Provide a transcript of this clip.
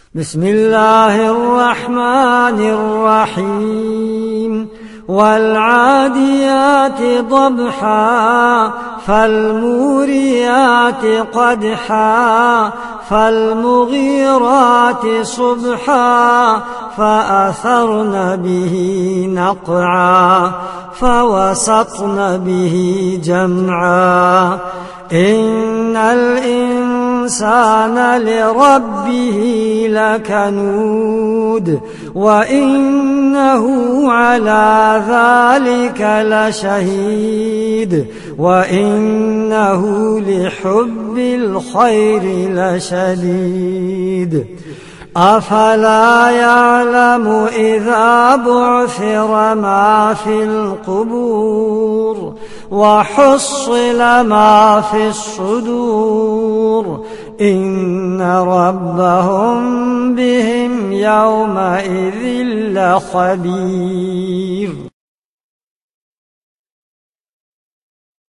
بسم الله الرحمن الرحيم والعاديات ضبحا فالموريات قدحا فالمغيرات صبحا فأثرن به نقعا فوسطن به جمعا إن الإنسان لربه لكنود وإنه على ذلك لشهيد وإنه لحب الخير لشديد أفلا يعلم إذا بعثر ما في القبور وحصل ما في الصدور إن ربهم بهم يومئذ لخبير.